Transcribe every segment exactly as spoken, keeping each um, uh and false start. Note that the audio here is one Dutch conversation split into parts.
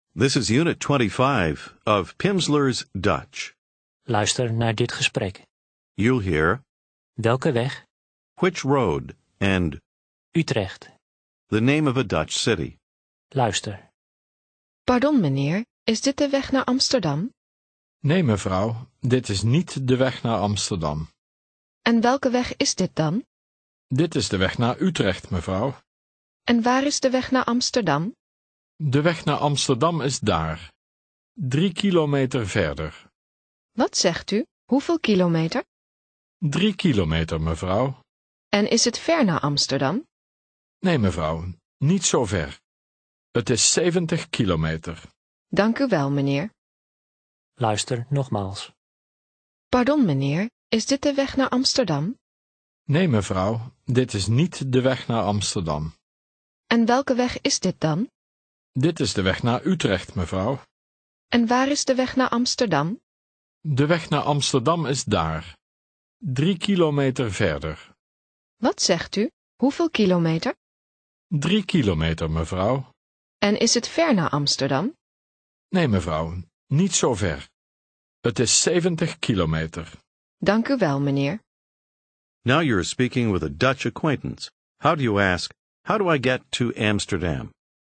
This is Unit twenty-five of Pimsleur's Dutch. Luister naar dit gesprek. You'll hear Welke weg? which road and Utrecht. the name of a Dutch city. Luister. Pardon, meneer, is dit de weg naar Amsterdam? Nee, mevrouw, dit is niet de weg naar Amsterdam. En welke weg is dit dan? Dit is de weg naar Utrecht, mevrouw. En waar is de weg naar Amsterdam? De weg naar Amsterdam is daar. Drie kilometer verder. Wat zegt u? Hoeveel kilometer? Drie kilometer, mevrouw. En is het ver naar Amsterdam? Nee, mevrouw, niet zo ver. Het is zeventig kilometer. Dank u wel, meneer. Luister nogmaals. Pardon, meneer, is dit de weg naar Amsterdam? Nee, mevrouw, dit is niet de weg naar Amsterdam. En welke weg is dit dan? Dit is de weg naar Utrecht, mevrouw. En waar is de weg naar Amsterdam? De weg naar Amsterdam is daar. Drie kilometer verder. Wat zegt u? Hoeveel kilometer? Drie kilometer, mevrouw. En is het ver naar Amsterdam? Nee, mevrouw, niet zo ver. Het is zeventig kilometer. Dank u wel, meneer. Now you're speaking with a Dutch acquaintance. How do you ask, how do I get to Amsterdam?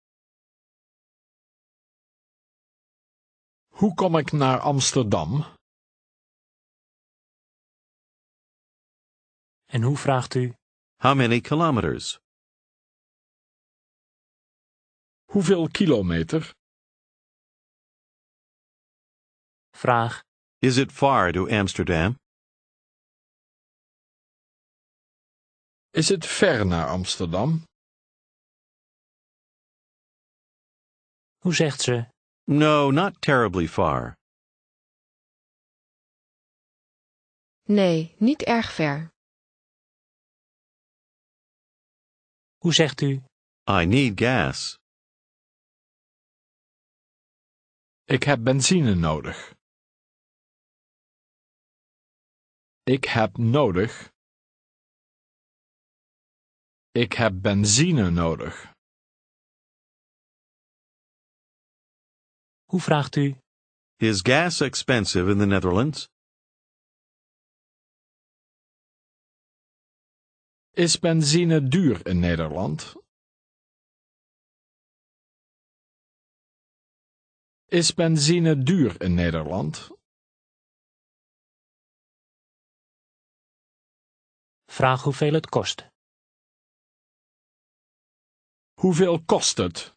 Hoe kom ik naar Amsterdam? En hoe vraagt u? How many kilometers? Hoeveel kilometer? Vraag. Is it far to Amsterdam? Is het ver naar Amsterdam? Hoe zegt ze? No, not terribly far. Nee, niet erg ver. Hoe zegt u? I need gas. Ik heb benzine nodig. Ik heb nodig. Ik heb benzine nodig. Hoe vraagt u? Is gas expensive in the Netherlands? Is benzine duur in Nederland? Is benzine duur in Nederland? Vraag hoeveel het kost. Hoeveel kost het?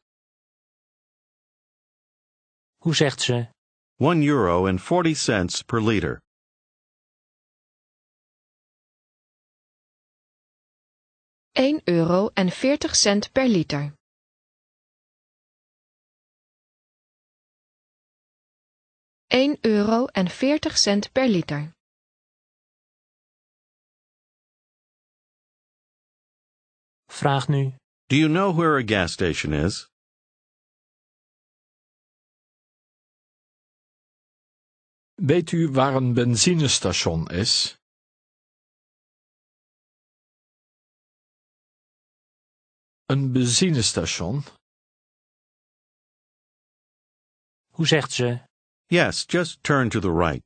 Hoe zegt ze? One euro and forty cents per liter. één euro en veertig cent per liter. één euro en veertig cent per liter. Vraag nu. Do you know where a gas station is? Weet u waar een benzinestation is? Een benzinestation? Hoe zegt ze? Yes, just turn to the right.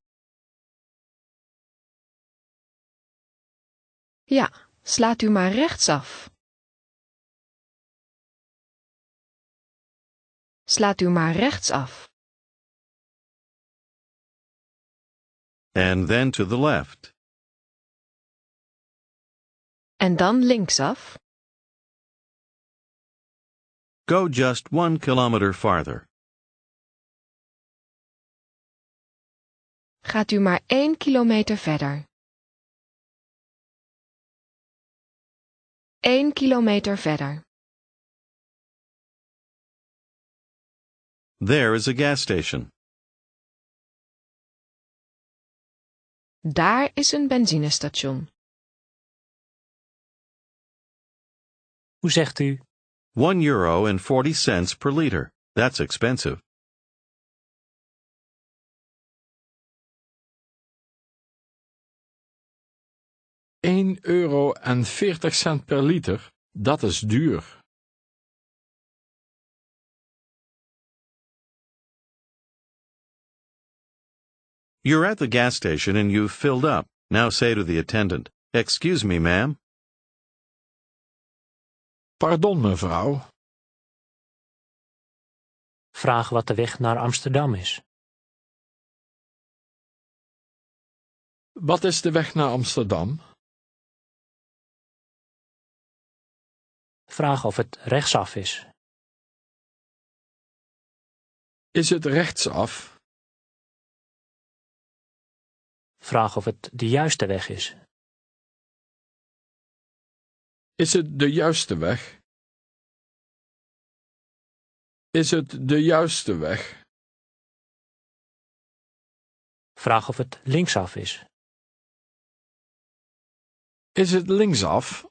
Ja, slaat u maar rechtsaf. Slaat u maar rechtsaf. And then to the left. En dan linksaf. Go just one kilometer farther. Gaat u maar één kilometer verder. Eén kilometer verder. There is a gas station. Daar is een benzinestation. Hoe zegt u? One euro and forty cents per liter. That's expensive. één euro en veertig cent per liter, dat is duur. You're at the gas station and you've filled up. Now say to the attendant, "Excuse me, ma'am." Pardon, mevrouw. Vraag wat de weg naar Amsterdam is. Wat is de weg naar Amsterdam? Vraag of het rechtsaf is. Is het rechtsaf? Vraag of het de juiste weg is. Is het de juiste weg? Is het de juiste weg? Vraag of het linksaf is. Is het linksaf?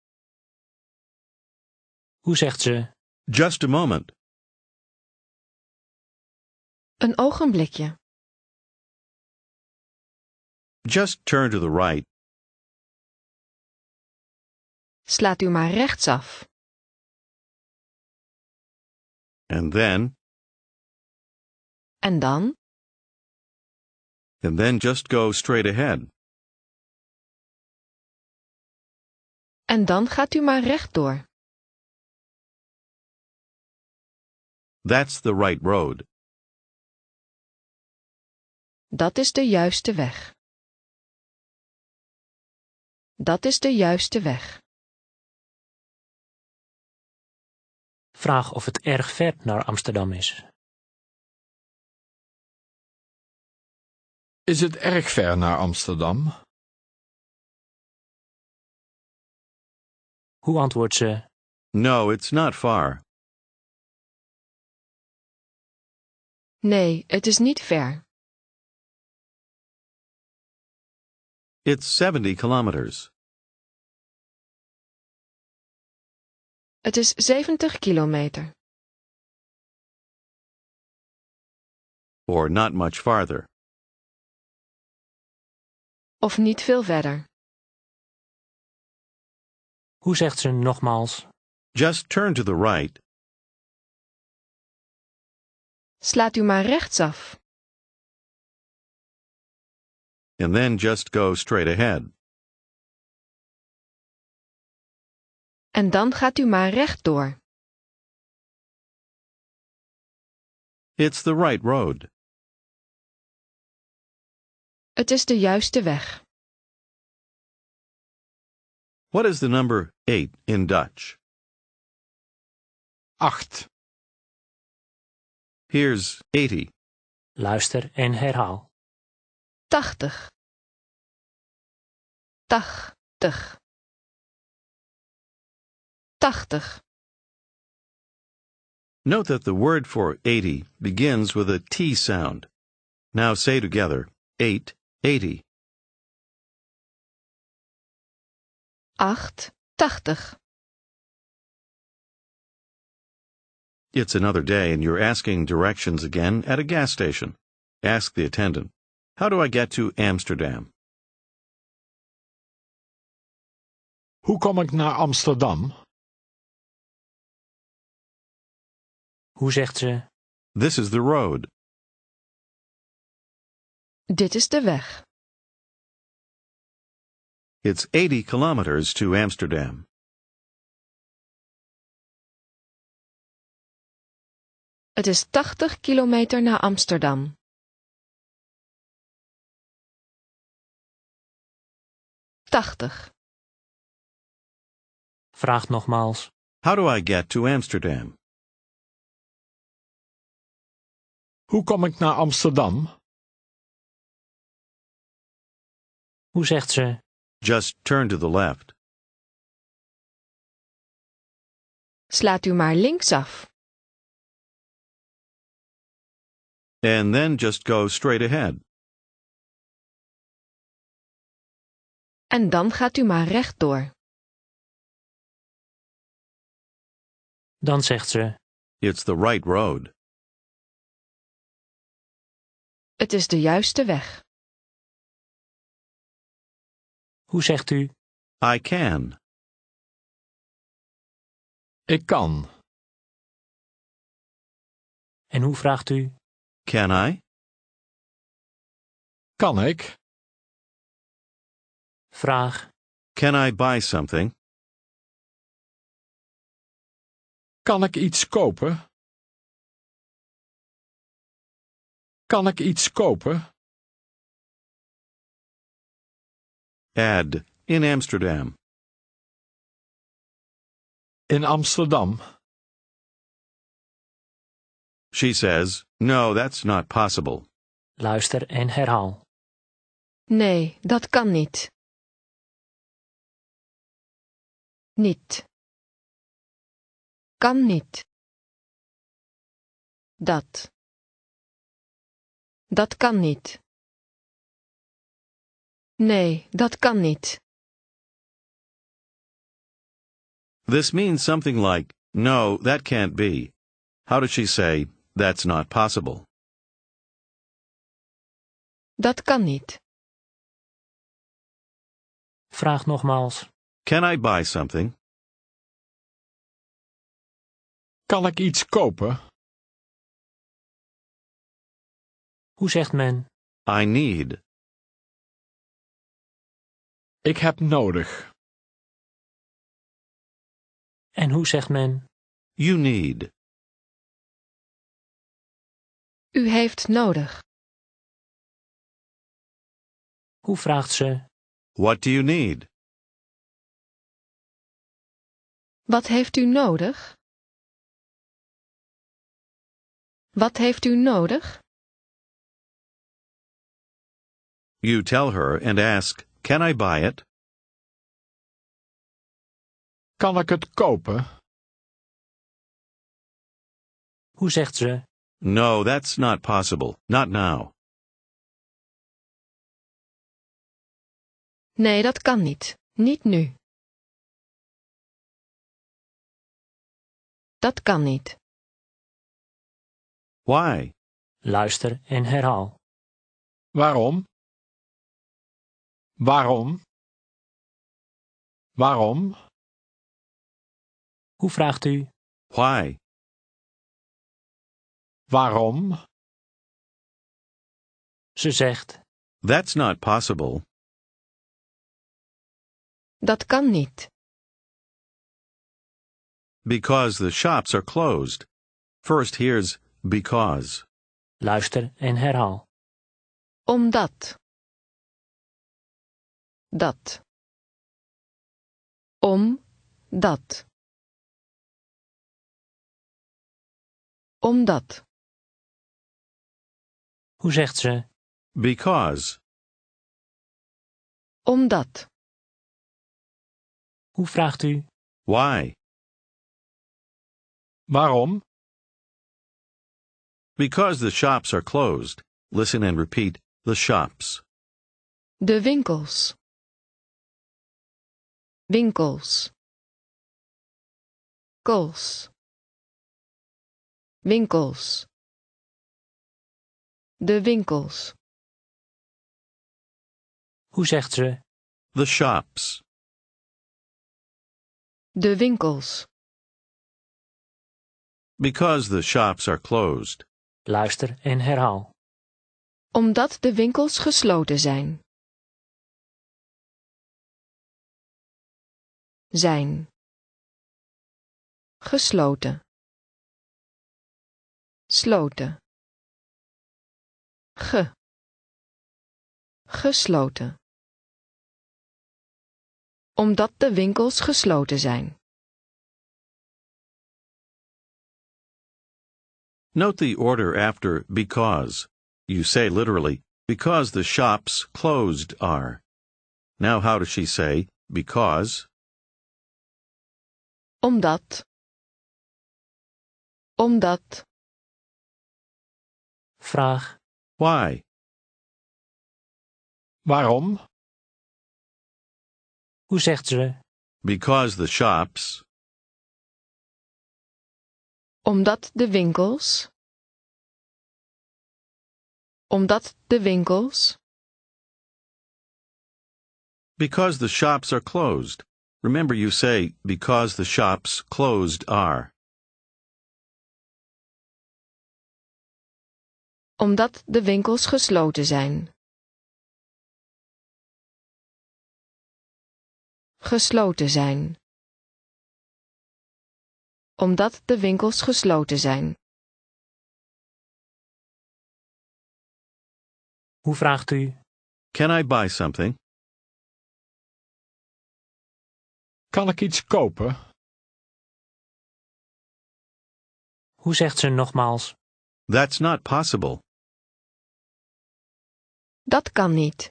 Hoe zegt ze? Just a moment. Een ogenblikje. Just turn to the right. Slaat u maar rechtsaf. And then, En dan? and then just go straight ahead. En dan gaat u maar rechtdoor. That's the right road. Dat is de juiste weg. Dat is de juiste weg. Vraag of het erg ver naar Amsterdam is. Is het erg ver naar Amsterdam? Hoe antwoordt ze? No, it's not far. Nee, het is niet ver. It's seventy kilometers. Het is zeventig kilometer. Or not much farther. Of niet veel verder. Hoe zegt ze nogmaals? Just turn to the right. Slaat u maar rechtsaf. And then just go straight ahead. En dan gaat u maar rechtdoor. It's the right road. Het is de juiste weg. What is the number eight in Dutch? Acht. Here's eighty. Luister en herhaal. Tachtig. Tachtig. Tachtig. Note that the word for eighty begins with a T sound. Now say together, eight, eighty. Acht. Tachtig. It's another day and you're asking directions again at a gas station. Ask the attendant, "How do I get to Amsterdam?" Hoe kom ik naar Amsterdam? Hoe zegt ze? This is the road. Dit is de weg. It's eighty kilometers to Amsterdam. Het is tachtig kilometer naar Amsterdam. Tachtig. Vraag nogmaals. How do I get to Amsterdam? Hoe kom ik naar Amsterdam? Hoe zegt ze? Just turn to the left. Slaat u maar linksaf. And then just go straight ahead. En dan gaat u maar rechtdoor. Dan zegt ze. It's the right road. Het is de juiste weg. Hoe zegt u? I can. Ik kan. En hoe vraagt u? Can I? Kan ik? Vraag. Can I buy something? Kan ik iets kopen? Kan ik iets kopen? Add, in Amsterdam. In Amsterdam. She says, no, that's not possible. Luister en herhaal. Nee, dat kan niet. Niet. Kan niet. Dat. Dat kan niet. Nee, dat kan niet. This means something like, no, that can't be. How does she say, that's not possible? Dat kan niet. Vraag nogmaals. Can I buy something? Kan ik iets kopen? Hoe zegt men? I need. Ik heb nodig. En hoe zegt men? You need. U heeft nodig. Hoe vraagt ze? What do you need? Wat heeft u nodig? Wat heeft u nodig? You tell her and ask, can I buy it? Kan ik het kopen? Hoe zegt ze? No, that's not possible. Not now. Nee, dat kan niet. Niet nu. Dat kan niet. Why? Luister en herhaal. Waarom? Waarom? Waarom? Hoe vraagt u? Why? Waarom? Ze zegt. That's not possible. Dat kan niet. Because the shops are closed. First here's because. Luister en herhaal. Omdat. Dat. Om. Dat. Omdat. Hoe zegt ze? Because. Omdat. Hoe vraagt u? Why? Waarom? Because the shops are closed. Listen and repeat the shops. De winkels. Winkels. Kools. Winkels. De winkels. Hoe zegt ze? The shops. De winkels. Because the shops are closed. Luister en herhaal. Omdat de winkels gesloten zijn. Zijn. Gesloten. Sloten. Ge. Gesloten. Omdat de winkels gesloten zijn. Note the order after because. You say literally, because the shops closed are. Now how does she say, because? Omdat. Omdat. Vraag. Why? Waarom? Hoe zegt ze? Because the shops. Omdat de winkels. Omdat de winkels. Because the shops are closed. Remember you say, because the shops closed are. Omdat de winkels gesloten zijn. gesloten zijn. Omdat de winkels gesloten zijn. Hoe vraagt u? Can I buy something? Kan ik iets kopen? Hoe zegt ze nogmaals? That's not possible. Dat kan niet.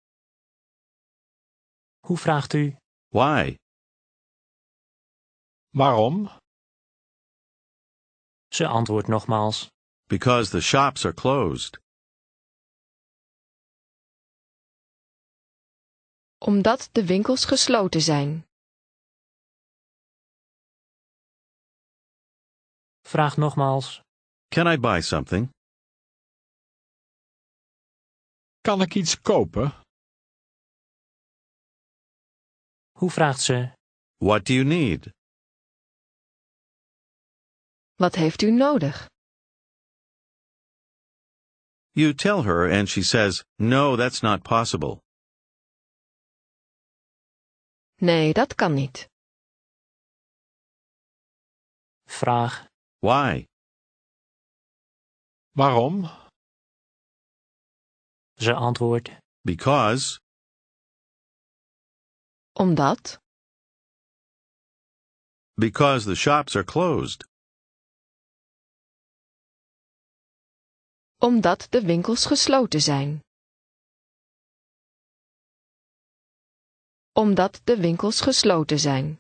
Hoe vraagt u? Why? Waarom? Ze antwoordt nogmaals. Because the shops are closed. Omdat de winkels gesloten zijn. Vraag nogmaals. Can I buy something? Kan ik iets kopen? Hoe vraagt ze? What do you need? Wat heeft u nodig? You tell her and she says, no, that's not possible. Nee, dat kan niet. Vraag. Why? Waarom? Ze antwoordt. Because. Omdat. Because the shops are closed. Omdat de winkels gesloten zijn. Omdat de winkels gesloten zijn.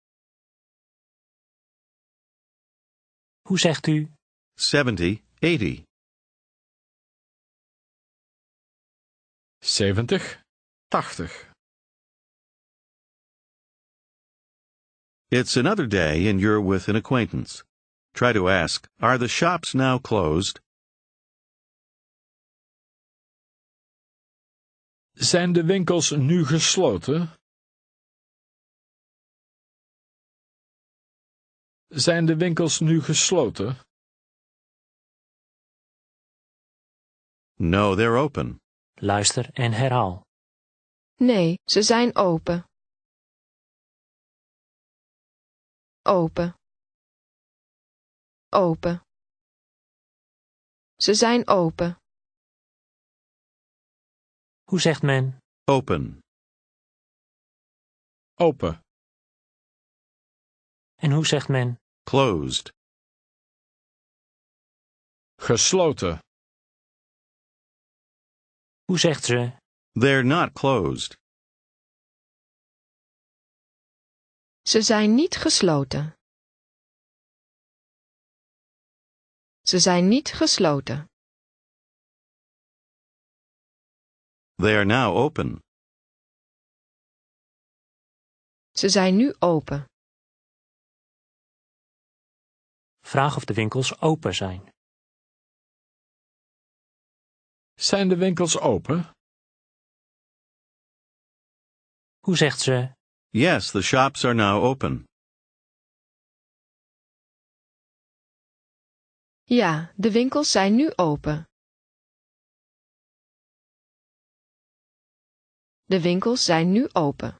Hoe zegt u? seventy, eighty. zeventig, tachtig. It's another day and you're with an acquaintance. Try to ask, are the shops now closed? Zijn de winkels nu gesloten? Zijn de winkels nu gesloten? No, they're open. Luister en herhaal. Nee, ze zijn open. Open. Open. Ze zijn open. Hoe zegt men? Open. Open. En hoe zegt men? Closed. Gesloten. Hoe zegt ze? They're not closed. Ze zijn niet gesloten. Ze zijn niet gesloten. They are now open. Ze zijn nu open. Vraag of de winkels open zijn. Zijn de winkels open? Hoe zegt ze? Yes, the shops are now open. Ja, de winkels zijn nu open. De winkels zijn nu open.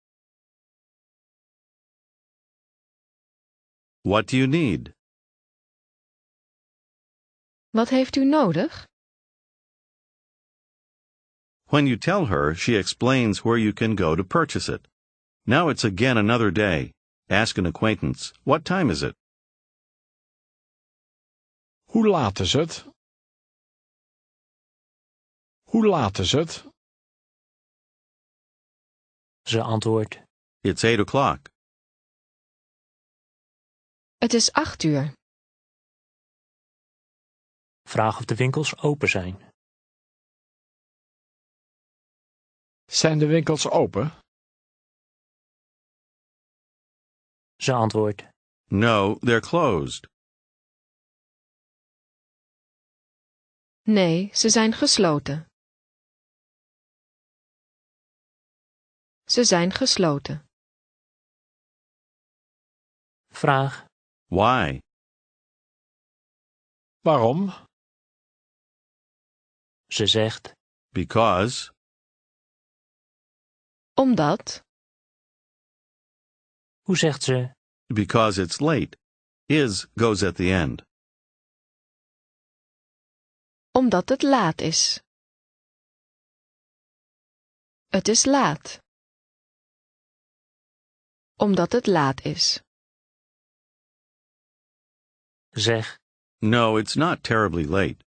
What do you need? Wat heeft u nodig? When you tell her, she explains where you can go to purchase it. Now it's again another day. Ask an acquaintance, what time is it? Hoe laat is het? Hoe laat is het? Ze antwoordt. It's eight o'clock. Het is acht uur. Vraag of de winkels open zijn. Zijn de winkels open? Ze antwoordt. No, they're closed. Nee, ze zijn gesloten. Ze zijn gesloten. Vraag. Why? Waarom? Ze zegt. Because. Omdat. Hoe zegt ze Because it's late. Is goes at the end. Omdat het laat is. Het is laat. Omdat het laat is. zeg No, it's not terribly late.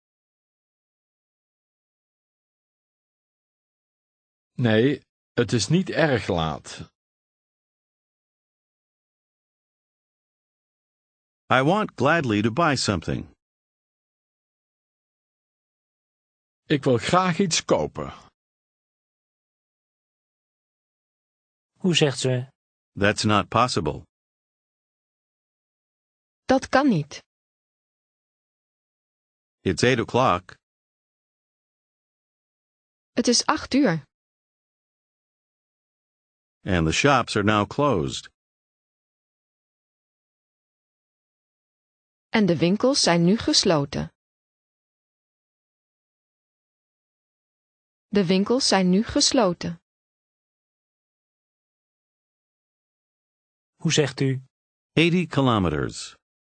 Nee, het is niet erg laat. I want gladly to buy something. Ik wil graag iets kopen. Hoe zegt ze That's not possible. Dat kan niet. It's eight o'clock. Het is acht uur. And the shops are now closed. En de winkels zijn nu gesloten. De winkels zijn nu gesloten. Hoe zegt u eighty kilometers.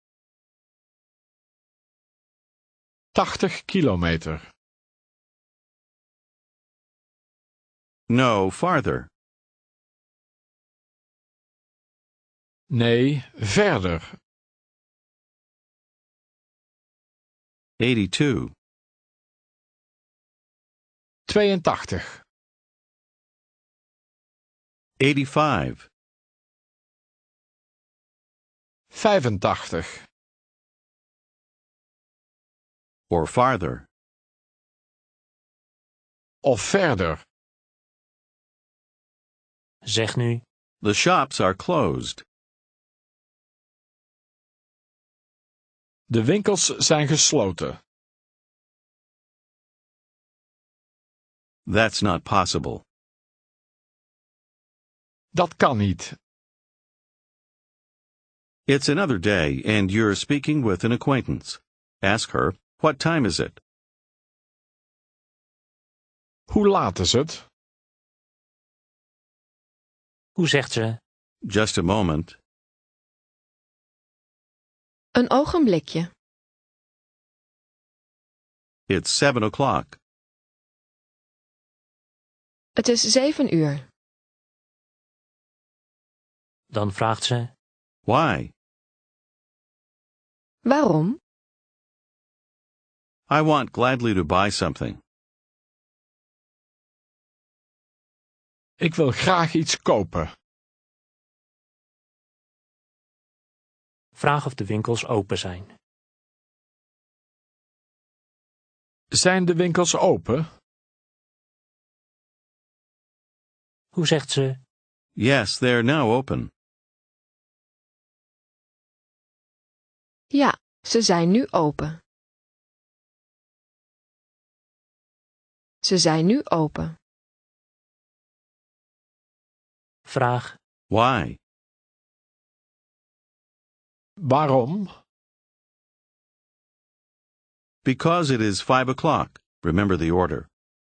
tachtig kilometer. No, farther. Nee, verder. eighty-two. tweeëntachtig. eighty-five. vijfentachtig. Or farther. Of verder. Zeg nu The shops are closed. De winkels zijn gesloten. That's not possible. Dat kan niet. It's another day and you're speaking with an acquaintance. Ask her, what time is it? Hoe laat is het? Hoe zegt ze Just a moment. Een ogenblikje. It's seven o'clock. Het is zeven uur. Dan vraagt ze Why? Waarom? I want gladly to buy something. Ik wil graag iets kopen. Vraag of de winkels open zijn. Zijn de winkels open? Hoe zegt ze Yes, they're now open. Ja, ze zijn nu open. Ze zijn nu open. Vraag Why? Waarom? Because it is five o'clock. Remember the order.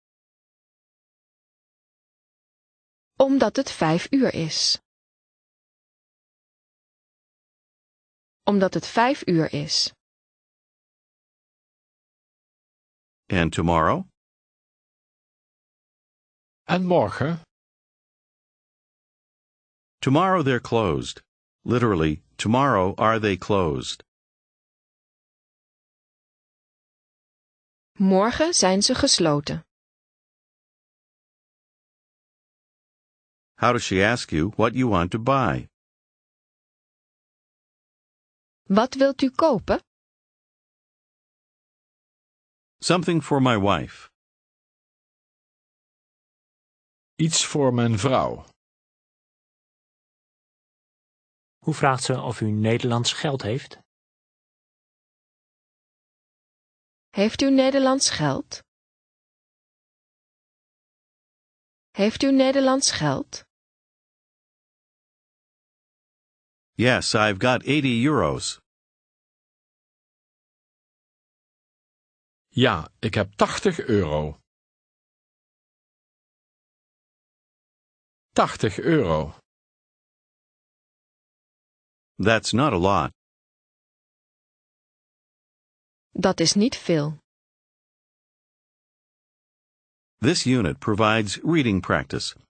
Omdat het vijf uur is. Omdat het vijf uur is. And tomorrow? En morgen? Tomorrow they're closed. Literally, tomorrow are they closed. Morgen zijn ze gesloten. How does she ask you what you want to buy? Wat wilt u kopen? Something for my wife. Iets voor mijn vrouw. Hoe vraagt ze of u Nederlands geld heeft? Heeft u Nederlands geld? Heeft u Nederlands geld? Yes, I've got eighty euros. Ja, ik heb tachtig euro. tachtig euro. That's not a lot. Dat is niet veel. This unit provides reading practice.